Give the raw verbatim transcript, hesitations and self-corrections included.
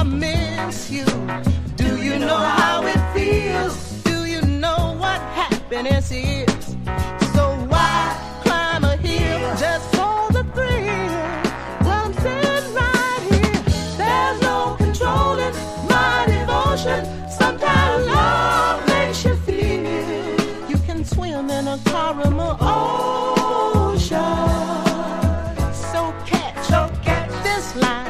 miss you. Do you know how it feels? Do you know what happiness is? So why climb a hill just for the thrill? Well, I'm sitting right here. There's no controlling my devotion. Sometimes love makes you feel you can swim in a caramel ocean. So catch, so catch this line.